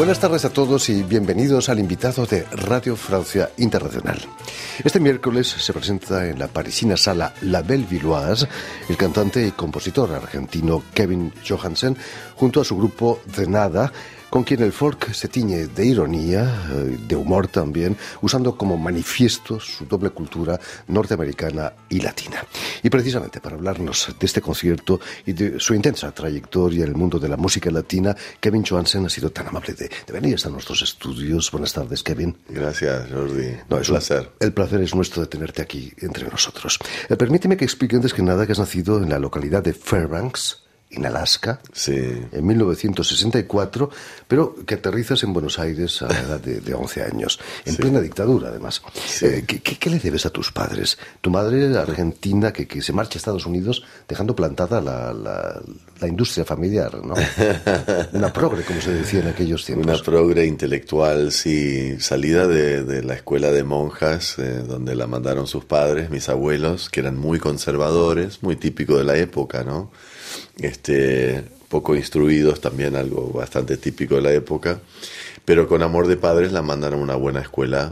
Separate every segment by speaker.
Speaker 1: Buenas tardes a todos y bienvenidos al invitado de Radio Francia Internacional. Este miércoles se presenta en la parisina sala La Bellevilloise el cantante y compositor argentino Kevin Johansen junto a su grupo De Nada, con quien el folk se tiñe de ironía, de humor también, usando como manifiesto su doble cultura norteamericana y latina. Y precisamente para hablarnos de este concierto y de su intensa trayectoria en el mundo de la música latina, Kevin Johansen ha sido tan amable de venir hasta nuestros estudios. Buenas tardes, Kevin.
Speaker 2: Gracias, Jordi.
Speaker 1: No, es un placer. El placer es nuestro de tenerte aquí entre nosotros. Permíteme que explique antes que nada que has nacido en la localidad de Fairbanks, en Alaska,
Speaker 2: sí,
Speaker 1: en 1964, pero que aterrizas en Buenos Aires a la edad de 11 años, en plena dictadura, además.
Speaker 2: Sí.
Speaker 1: ¿Qué le debes a tus padres? Tu madre argentina que se marcha a Estados Unidos dejando plantada la industria familiar, ¿no? Una progre, como se decía en aquellos tiempos.
Speaker 2: Una progre intelectual, sí, salida de la escuela de monjas, donde la mandaron sus padres, mis abuelos, que eran muy conservadores, muy típico de la época, ¿no? Poco instruidos, también algo bastante típico de la época, pero con amor de padres la mandan a una buena escuela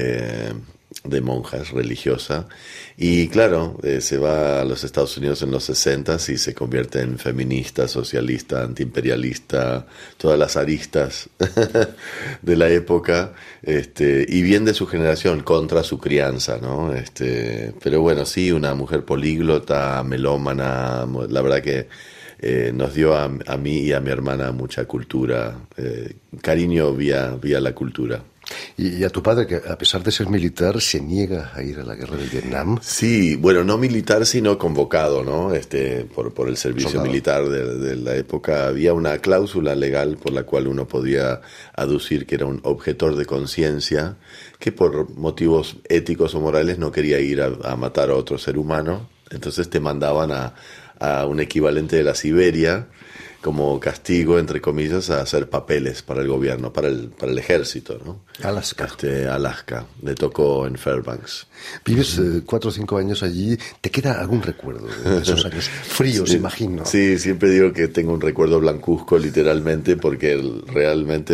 Speaker 2: de monjas religiosa, y claro, se va a los Estados Unidos en los 60 y se convierte en feminista, socialista, antiimperialista, todas las aristas de la época, y bien de su generación contra su crianza, ¿no? Pero bueno, sí, una mujer políglota, melómana, la verdad que nos dio a mí y a mi hermana mucha cultura, cariño vía la cultura.
Speaker 1: Y a tu padre, que a pesar de ser militar, se niega a ir a la guerra de Vietnam.
Speaker 2: Sí, bueno, no militar, sino convocado, ¿no? Por el servicio
Speaker 1: Soldado.
Speaker 2: militar de la época. Había una cláusula legal por la cual uno podía aducir que era un objetor de conciencia, que por motivos éticos o morales no quería ir a matar a otro ser humano. Entonces te mandaban a un equivalente de la Siberia, como castigo, entre comillas, a hacer papeles para el gobierno, para el ejército, ¿no?
Speaker 1: Alaska.
Speaker 2: Alaska, le tocó en Fairbanks.
Speaker 1: Vives 4 o 5 años allí. ¿Te queda algún recuerdo de esos años fríos,
Speaker 2: Sí,
Speaker 1: imagino?
Speaker 2: Sí, siempre digo que tengo un recuerdo blancuzco, literalmente, porque realmente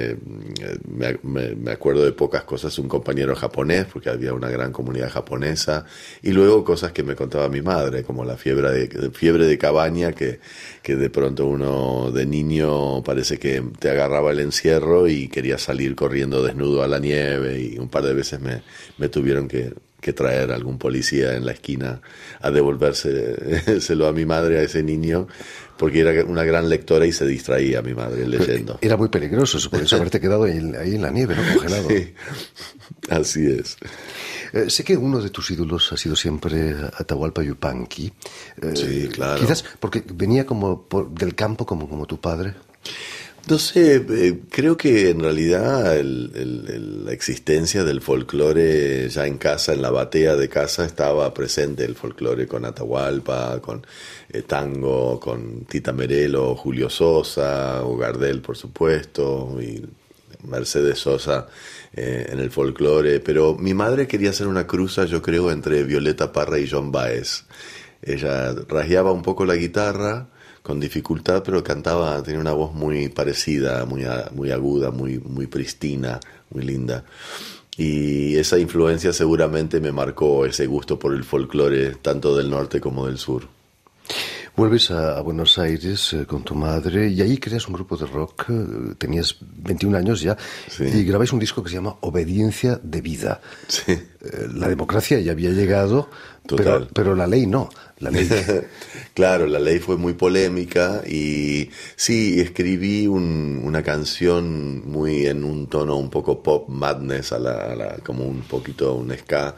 Speaker 2: me acuerdo de pocas cosas. Un compañero japonés, porque había una gran comunidad japonesa, y luego cosas que me contaba mi madre, como la fiebre de cabaña, que de pronto uno de niño parece que te agarraba el encierro y quería salir corriendo desnudo a la nieve, y un par de veces me tuvieron que traer algún policía en la esquina a devolvérselo a mi madre, a ese niño, porque era una gran lectora y se distraía mi madre leyendo.
Speaker 1: Era muy peligroso, por eso haberte quedado ahí en la nieve, ¿no? Congelado.
Speaker 2: Sí, así es.
Speaker 1: Sé que uno de tus ídolos ha sido siempre Atahualpa Yupanqui.
Speaker 2: Sí, claro.
Speaker 1: Quizás porque venía del campo como tu padre.
Speaker 2: No sé, creo que en realidad la existencia del folclore ya en casa, en la batea de casa, estaba presente el folclore con Atahualpa, con tango, con Tita Merelo, Julio Sosa, o Gardel, por supuesto, y Mercedes Sosa en el folclore. Pero mi madre quería hacer una cruza, yo creo, entre Violeta Parra y Joan Baez. Ella rasgueaba un poco la guitarra con dificultad, pero cantaba, tenía una voz muy parecida, muy aguda, muy pristina, muy linda. Y esa influencia seguramente me marcó ese gusto por el folclore, tanto del norte como del sur.
Speaker 1: Vuelves a Buenos Aires con tu madre y ahí creas un grupo de rock. Tenías 21 años ya, sí, y grabáis un disco que se llama Obediencia de Vida.
Speaker 2: Sí.
Speaker 1: La democracia ya había llegado, pero la ley no. La ley.
Speaker 2: Claro, la ley fue muy polémica y sí, escribí una canción muy en un tono un poco pop madness, como un poquito un ska,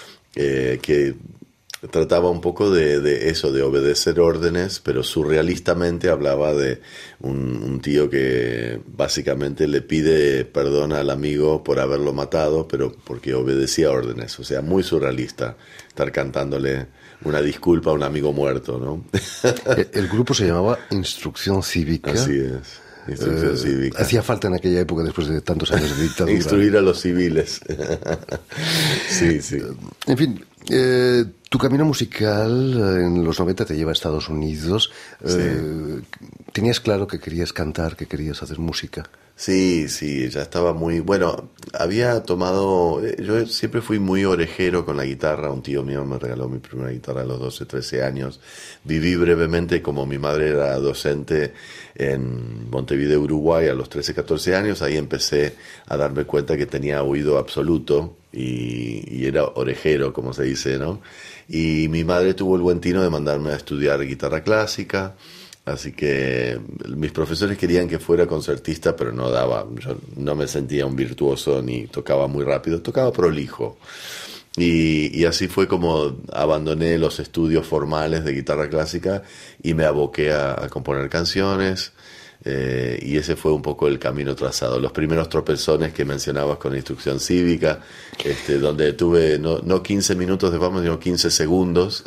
Speaker 2: que trataba un poco de eso, de obedecer órdenes, pero surrealistamente hablaba de un tío que básicamente le pide perdón al amigo por haberlo matado, pero porque obedecía órdenes. O sea, muy surrealista estar cantándole una disculpa a un amigo muerto, ¿no?
Speaker 1: El grupo se llamaba Instrucción Cívica.
Speaker 2: Así es. Instrucción cívica.
Speaker 1: Hacía falta en aquella época, después de tantos años de dictadura.
Speaker 2: Instruir a los civiles. Sí, sí.
Speaker 1: En fin, Tu camino musical en los 90 te lleva a Estados Unidos.
Speaker 2: Sí.
Speaker 1: ¿Tenías claro que querías cantar, que querías hacer música?
Speaker 2: Sí, sí, ya estaba muy... Bueno, había tomado... Yo siempre fui muy orejero con la guitarra. Un tío mío me regaló mi primera guitarra a los 12, 13 años. Viví brevemente, como mi madre era docente en Montevideo, Uruguay, a los 13, 14 años. Ahí empecé a darme cuenta que tenía oído absoluto y era orejero, como se dice, ¿no? Y mi madre tuvo el buen tino de mandarme a estudiar guitarra clásica. Así que mis profesores querían que fuera concertista, pero no daba. Yo no me sentía un virtuoso ni tocaba muy rápido, tocaba prolijo. Y así fue como abandoné los estudios formales de guitarra clásica y me aboqué a componer canciones. Y ese fue un poco el camino trazado. Los primeros tropezones que mencionabas con instrucción cívica, donde tuve no 15 minutos de fama, sino 15 segundos,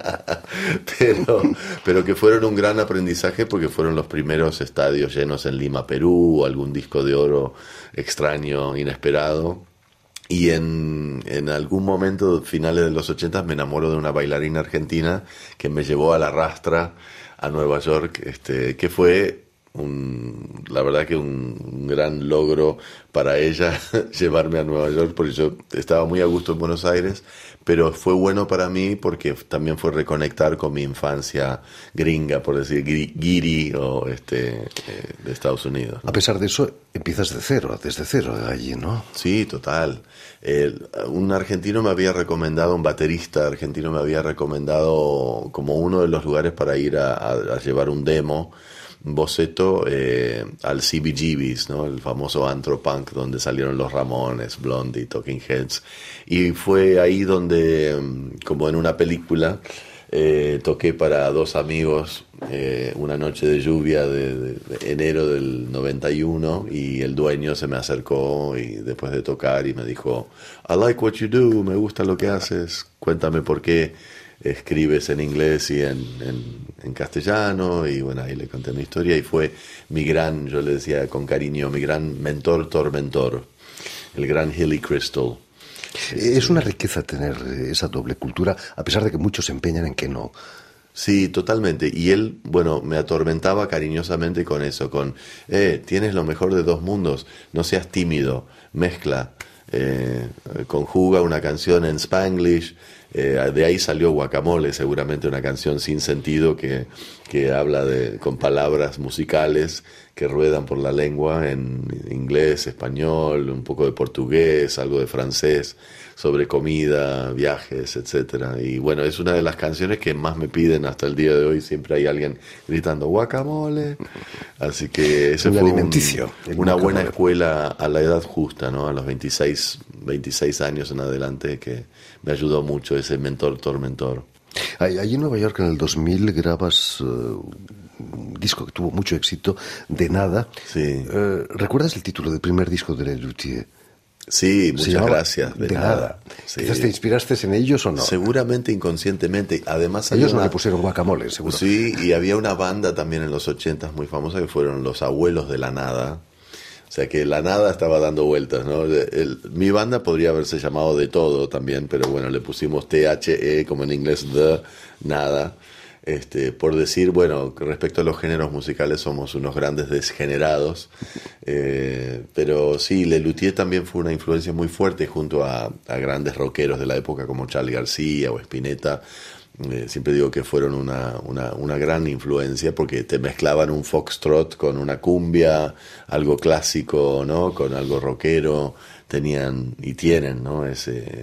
Speaker 2: pero que fueron un gran aprendizaje porque fueron los primeros estadios llenos en Lima, Perú, algún disco de oro extraño, inesperado. Y en algún momento, finales de los 80, me enamoro de una bailarina argentina que me llevó a la rastra a Nueva York, que fue la verdad que un gran logro para ella llevarme a Nueva York, porque yo estaba muy a gusto en Buenos Aires, pero fue bueno para mí porque también fue reconectar con mi infancia gringa, por decir, guiri o de Estados Unidos, ¿no?
Speaker 1: A pesar de eso, empiezas desde cero allí, ¿no?
Speaker 2: Sí, total. Un argentino me había recomendado, un baterista argentino me había recomendado como uno de los lugares para ir a llevar un demo, un boceto al CBGB's, ¿no? El famoso antro punk donde salieron los Ramones, Blondie, Talking Heads, y fue ahí donde, como en una película, toqué para dos amigos una noche de lluvia de enero del 91, y el dueño se me acercó y después de tocar y me dijo: I like what you do, me gusta lo que haces, cuéntame por qué escribes en inglés y en castellano. Y bueno, ahí le conté mi historia y fue mi gran, yo le decía con cariño, mi gran mentor tormentor, el gran Hilly Crystal.
Speaker 1: Es una riqueza tener esa doble cultura, a pesar de que muchos se empeñan en que no.
Speaker 2: Sí, totalmente. Y él, bueno, me atormentaba cariñosamente con eso, con, tienes lo mejor de dos mundos, no seas tímido, mezcla, conjuga una canción en Spanglish. De ahí salió Guacamole, seguramente una canción sin sentido que habla con palabras musicales que ruedan por la lengua en inglés, español, un poco de portugués, algo de francés, sobre comida, viajes, etcétera. Y bueno, es una de las canciones que más me piden hasta el día de hoy. Siempre hay alguien gritando guacamole. Así que eso fue una buena escuela a la edad justa, ¿no? A los 26 años en adelante, que me ayudó mucho ese mentor tormentor.
Speaker 1: Allí en Nueva York en el 2000 grabas un disco que tuvo mucho éxito, De Nada.
Speaker 2: Sí.
Speaker 1: ¿Recuerdas el título del primer disco de Lelutier?
Speaker 2: Sí, muchas gracias. De nada. Sí.
Speaker 1: ¿Quizás te inspiraste en ellos o no?
Speaker 2: Seguramente inconscientemente. Además,
Speaker 1: ellos no le pusieron guacamole, seguro.
Speaker 2: Sí, y había una banda también en los 80 muy famosa que fueron Los Abuelos de la Nada. O sea que la nada estaba dando vueltas, ¿no? Mi banda podría haberse llamado De Todo también, pero bueno, le pusimos THE, como en inglés, The Nada. Por decir, bueno, respecto a los géneros musicales somos unos grandes desgenerados, pero sí, Lelutier también fue una influencia muy fuerte junto a grandes rockeros de la época como Charly García o Spinetta. Siempre digo que fueron una gran influencia porque te mezclaban un foxtrot con una cumbia, algo clásico, ¿no? Con algo rockero. Tenían y tienen, ¿no? ese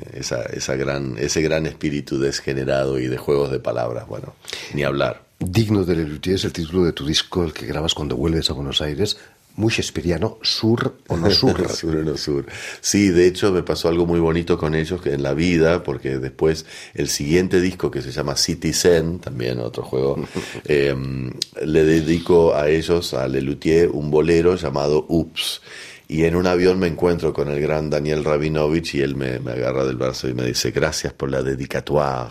Speaker 2: gran espíritu desgenerado y de juegos de palabras. Bueno, ni hablar.
Speaker 1: Digno de Lelutier es el título de tu disco, el que grabas cuando vuelves a Buenos Aires. Muy shakespeariano, sur o no sur.
Speaker 2: Sur o no sur. Sí, de hecho me pasó algo muy bonito con ellos en la vida, porque después el siguiente disco, que se llama Citizen, también otro juego, le dedico a ellos, a Lelutier, un bolero llamado Ups. Y en un avión me encuentro con el gran Daniel Rabinovich y él me agarra del brazo y me dice: gracias por la dedicatoire.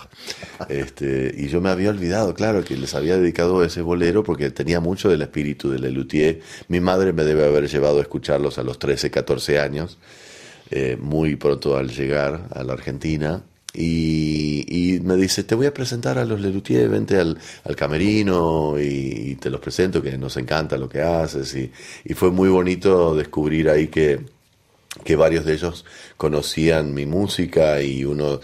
Speaker 2: Y yo me había olvidado, claro, que les había dedicado ese bolero porque tenía mucho del espíritu de Lelutier. Mi madre me debe haber llevado a escucharlos a los 13, 14 años, muy pronto al llegar a la Argentina. y me dice, te voy a presentar a los Lelutier, vente al camerino y te los presento, que nos encanta lo que haces. Y fue muy bonito descubrir ahí que varios de ellos conocían mi música, y uno,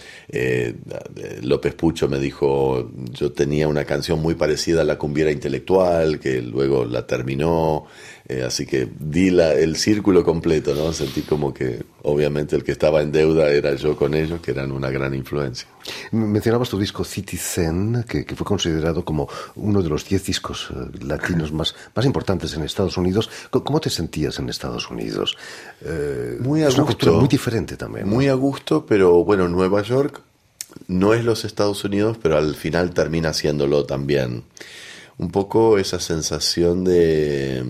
Speaker 2: López Pucho, me dijo, yo tenía una canción muy parecida a La Cumbiera Intelectual, que luego la terminó, así que di el círculo completo, ¿no? Sentí como que obviamente el que estaba en deuda era yo con ellos, que eran una gran influencia.
Speaker 1: Mencionabas tu disco Citizen, que fue considerado como uno de los 10 discos latinos más importantes en Estados Unidos. ¿Cómo te sentías en Estados Unidos?
Speaker 2: Muy a
Speaker 1: es una
Speaker 2: gusto,
Speaker 1: cultura muy diferente también, ¿no?
Speaker 2: Muy a gusto, pero bueno, Nueva York no es los Estados Unidos, pero al final termina siéndolo también. Un poco esa sensación de...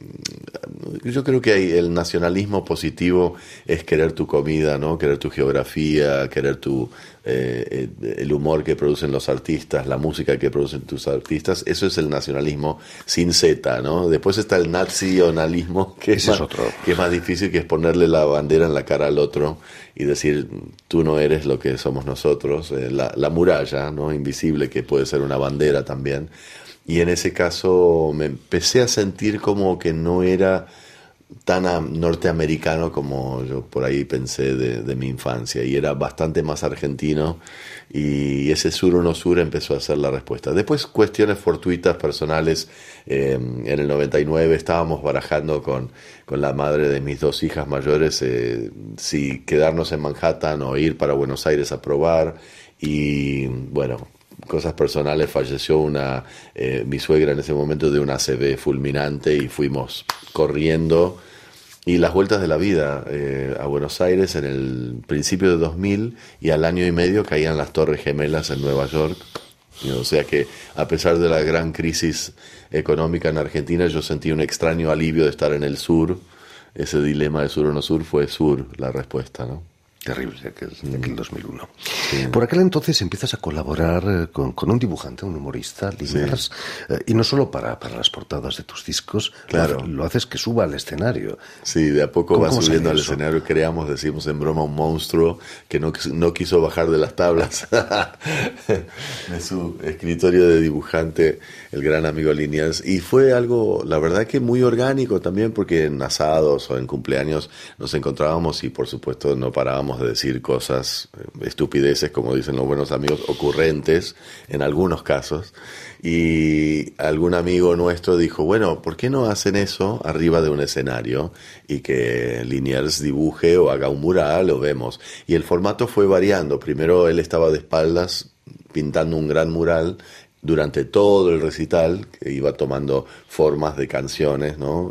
Speaker 2: Yo creo que el nacionalismo positivo es querer tu comida, ¿no? Querer tu geografía, querer el humor que producen los artistas, la música que producen tus artistas. Eso es el nacionalismo sin Z, ¿no? Después está el nacionalismo, que es más difícil, que es ponerle la bandera en la cara al otro y decir, tú no eres lo que somos nosotros. La muralla, ¿no? Invisible, que puede ser una bandera también. Y en ese caso me empecé a sentir como que no era tan norteamericano como yo por ahí pensé de mi infancia, y era bastante más argentino, y ese sur o no sur empezó a ser la respuesta. Después, cuestiones fortuitas, personales. En el 99 estábamos barajando con la madre de mis 2 hijas mayores si quedarnos en Manhattan o ir para Buenos Aires a probar, y bueno, cosas personales, falleció mi suegra en ese momento de una ACV fulminante, y fuimos corriendo, y las vueltas de la vida a Buenos Aires en el principio de 2000, y al año y medio caían las Torres Gemelas en Nueva York. O sea que, a pesar de la gran crisis económica en Argentina, yo sentí un extraño alivio de estar en el sur. Ese dilema de sur o no sur fue sur la respuesta, ¿no?
Speaker 1: Terrible, aquel 2001.
Speaker 2: Sí.
Speaker 1: Por aquel entonces empiezas a colaborar con un dibujante, un humorista, Liniers, sí. Y no solo para las portadas de tus discos,
Speaker 2: claro.
Speaker 1: Lo haces que suba al escenario.
Speaker 2: Sí, de a poco va subiendo al escenario. Decimos en broma, un monstruo que no quiso bajar de las tablas de su escritorio de dibujante, el gran amigo Liniers. Y fue algo, la verdad, que muy orgánico también, porque en asados o en cumpleaños nos encontrábamos y por supuesto no parábamos de decir cosas, estupideces, como dicen los buenos amigos, ocurrentes en algunos casos. Y algún amigo nuestro dijo, bueno, ¿por qué no hacen eso arriba de un escenario y que Liniers dibuje o haga un mural, o vemos? Y el formato fue variando. Primero él estaba de espaldas pintando un gran mural durante todo el recital, que iba tomando formas de canciones, ¿no?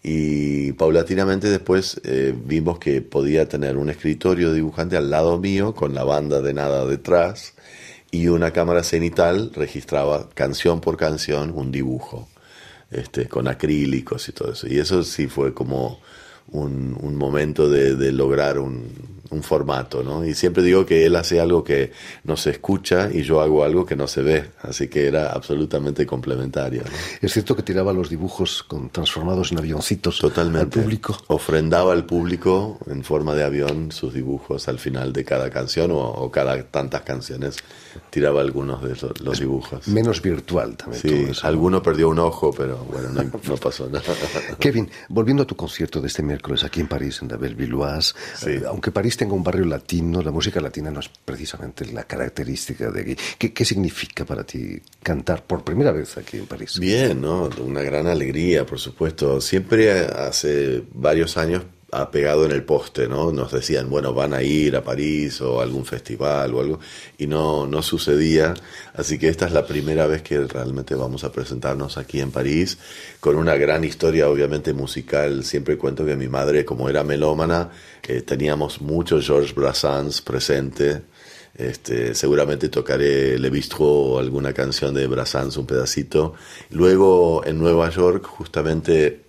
Speaker 2: Y paulatinamente después vimos que podía tener un escritorio de dibujante al lado mío, con la banda de nada detrás, y una cámara cenital registraba canción por canción un dibujo, con acrílicos y todo eso. Y eso sí fue como un momento de lograr un formato, ¿no? Y siempre digo que él hace algo que no se escucha y yo hago algo que no se ve, así que era absolutamente complementario, ¿no?
Speaker 1: Es cierto que tiraba los dibujos transformados en avioncitos.
Speaker 2: Totalmente.
Speaker 1: Al público.
Speaker 2: Ofrendaba al público en forma de avión sus dibujos al final de cada canción, o cada tantas canciones tiraba algunos de los dibujos.
Speaker 1: Menos virtual también.
Speaker 2: Sí,
Speaker 1: todo eso.
Speaker 2: alguno perdió un ojo, pero bueno, no pasó nada.
Speaker 1: Kevin, volviendo a tu concierto de este miércoles aquí en París, en la Bellevilloise,
Speaker 2: sí.
Speaker 1: Aunque París tenga un barrio latino, la música latina no es precisamente la característica de aquí. ¿Qué significa para ti cantar por primera vez aquí en París?
Speaker 2: Bien, ¿no? Una gran alegría, por supuesto. Siempre hace varios años ha pegado en el poste, ¿no? Nos decían, bueno, van a ir a París o a algún festival o algo, y no sucedía. Así que esta es la primera vez que realmente vamos a presentarnos aquí en París, con una gran historia, obviamente, musical. Siempre cuento que mi madre, como era melómana, teníamos mucho Georges Brassens presente. Seguramente tocaré Le Bistrot o alguna canción de Brassens, un pedacito. Luego, en Nueva York, justamente,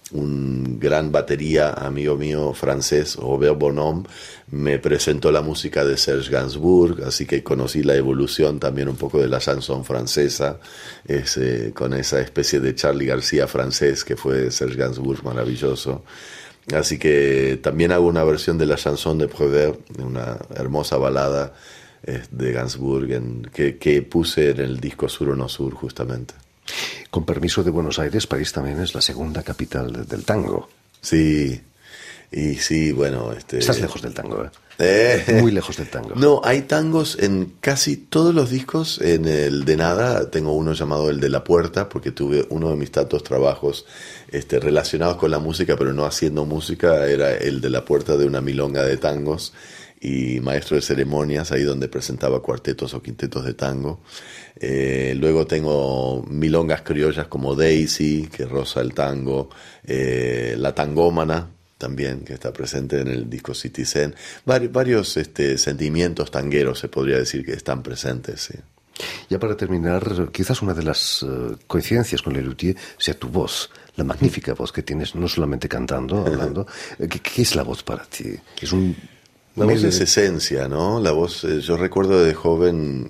Speaker 2: un gran batería, amigo mío francés, Robert Bonhomme, me presentó la música de Serge Gainsbourg, así que conocí la evolución también un poco de la chanson francesa, con esa especie de Charly García francés que fue Serge Gainsbourg, maravilloso. Así que también hago una versión de la chanson de Prévert, una hermosa balada de Gainsbourg, que puse en el disco Sur o No Sur, justamente.
Speaker 1: Con permiso de Buenos Aires, París también es la segunda capital del tango.
Speaker 2: Sí, y sí, bueno...
Speaker 1: Estás lejos del tango, muy lejos del tango.
Speaker 2: No, hay tangos en casi todos los discos. En el de Nada tengo uno llamado El de la Puerta, porque tuve uno de mis tantos trabajos relacionados con la música, pero no haciendo música, era el de la puerta de una milonga de tangos y maestro de ceremonias, ahí donde presentaba cuartetos o quintetos de tango. Luego tengo milongas criollas como Daisy, que roza el tango, La Tangómana, también, que está presente en el disco Citizen. Varios sentimientos tangueros, se podría decir, que están presentes, sí.
Speaker 1: Ya para terminar, quizás una de las coincidencias con Lelutier sea tu voz, la magnífica voz que tienes, no solamente cantando, hablando. ¿Qué es la voz para ti? Es
Speaker 2: la voz es esencia, ¿no? La voz, yo recuerdo de joven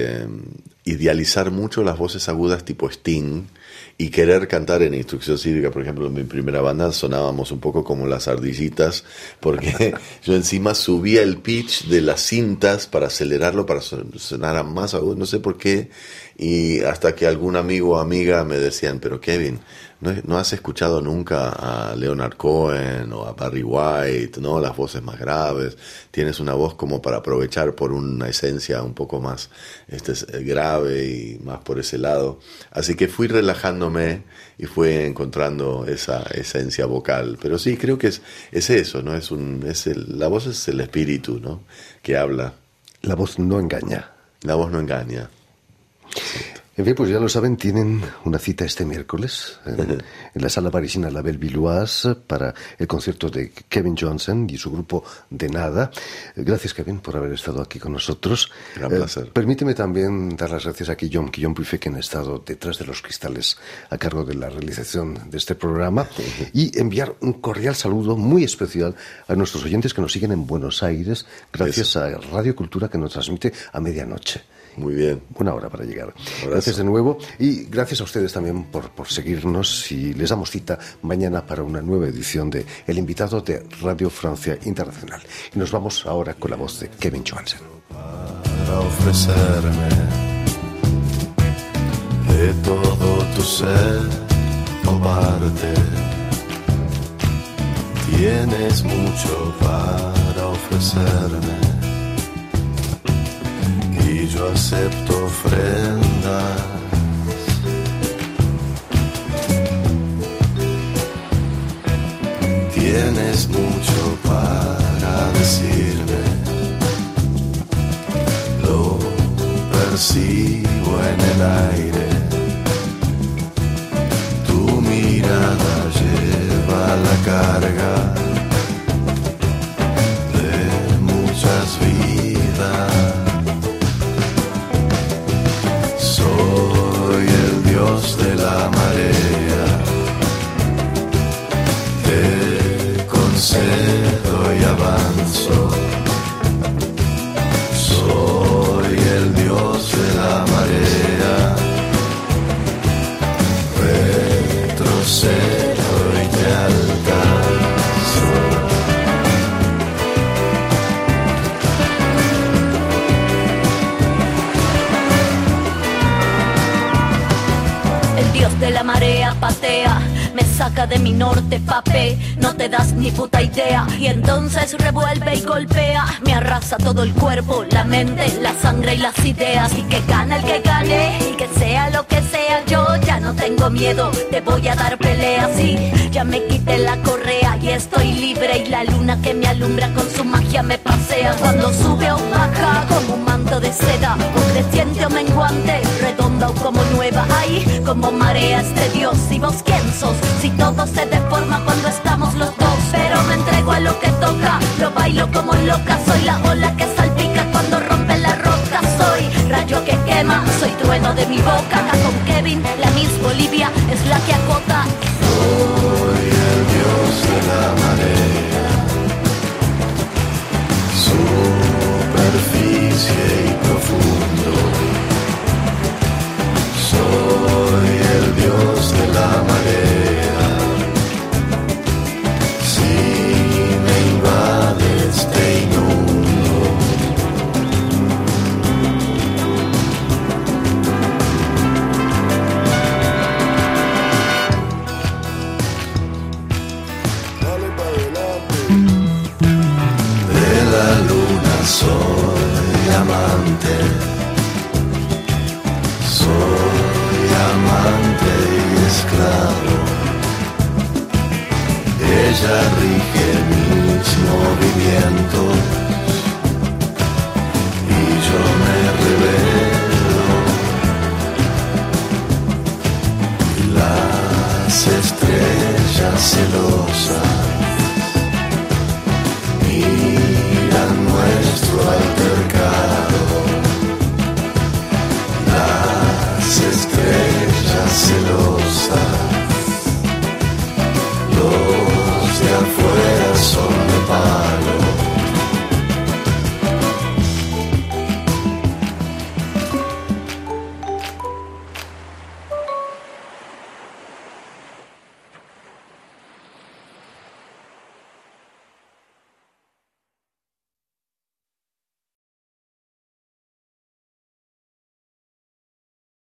Speaker 2: idealizar mucho las voces agudas tipo Sting y querer cantar en Instrucción Cívica. Por ejemplo, en mi primera banda sonábamos un poco como las ardillitas, porque yo encima subía el pitch de las cintas para acelerarlo, para sonar más agudo, no sé por qué, y hasta que algún amigo o amiga me decían, pero Kevin, ¿no has escuchado nunca a Leonard Cohen o a Barry White, ¿no? Las voces más graves, tienes una voz como para aprovechar por una esencia un poco más grave y más por ese lado. Así que fui relajándome y fui encontrando esa esencia vocal. Pero sí, creo que es eso, ¿no? La voz es el espíritu, ¿no? Que habla.
Speaker 1: La voz no engaña.
Speaker 2: La voz no engaña. Sí.
Speaker 1: En fin, pues ya lo saben, tienen una cita este miércoles en la sala parisina La Bellevilloise para el concierto de Kevin Johnson y su grupo de Nada. Gracias, Kevin, por haber estado aquí con nosotros.
Speaker 2: Gran placer.
Speaker 1: Permíteme también dar las gracias a Guillaume Buffet, que ha estado detrás de los cristales a cargo de la realización de este programa, y enviar un cordial saludo muy especial a nuestros oyentes que nos siguen en Buenos Aires, gracias a Radio Cultura, que nos transmite a medianoche.
Speaker 2: Muy bien.
Speaker 1: Una hora para llegar. Gracias de nuevo y gracias a ustedes también por seguirnos, y les damos cita mañana para una nueva edición de El Invitado de Radio Francia Internacional. Y nos vamos ahora con la voz de Kevin Johansen.
Speaker 3: Para ofrecerme de todo tu ser o parte, tienes mucho para ofrecerme. Y yo acepto ofrendas. Tienes mucho para decirme. Lo percibo en el aire. Tu mirada lleva la carga de muchas vidas. Soy el dios de la marea, te concedo y avanzo. Soy el dios de la marea, retrocedo y te alcanzo.
Speaker 4: De la marea patea, me saca de mi norte, papé, no te das ni puta idea. Y entonces revuelve y golpea, me arrasa todo el cuerpo, la mente, la sangre y las ideas. Y que gane el que gane, y que sea lo que sea, yo ya no tengo miedo, te voy a dar pelea. Sí, ya me quité la correa y estoy libre, y la luna que me alumbra con su magia me pasea. Cuando sube o baja, como un manto de seda, o creciente o menguante, redonda o como nueva. Ay, como marea este dios, y vos quién sos, si todo se deforma cuando estamos los dos. Pero me entrego a lo que toca, lo bailo como loca. Soy la ola que salpica cuando rompe la roca. Soy rayo que quema, soy trueno de mi boca. Con Kevin, la Miss Bolivia es la que acota.
Speaker 3: Soy el dios de la marea, superficie y profundo. Soy el dios de la marea, si me invades te inundo. Soy amante y esclavo. Ella rige mis movimientos y yo me revelo. Las estrellas celosas miran nuestro altercado. Las estrellas celosas